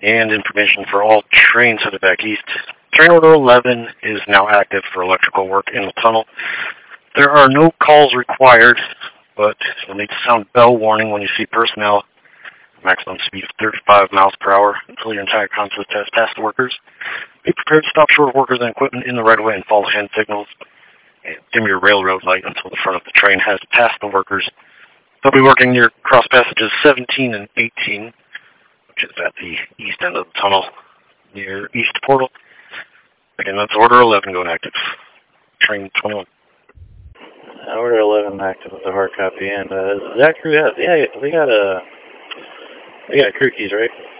and information for all trains headed back east. Train order 11 is now active for electrical work in the tunnel. There are no calls required, but you'll need to sound bell warning when you see personnel. Maximum speed of 35 miles per hour until your entire consist has passed the workers. Be prepared to stop short of workers and equipment in the right of way and follow hand signals. And dim your railroad light until the front of the train has passed the workers. They'll be working near cross passages 17 and 18, which is at the east end of the tunnel near East Portal. Again, that's Order 11 going active. Train 21. Order 11 active with the hard copy. And is that crew out? Yeah, they got crew keys, right?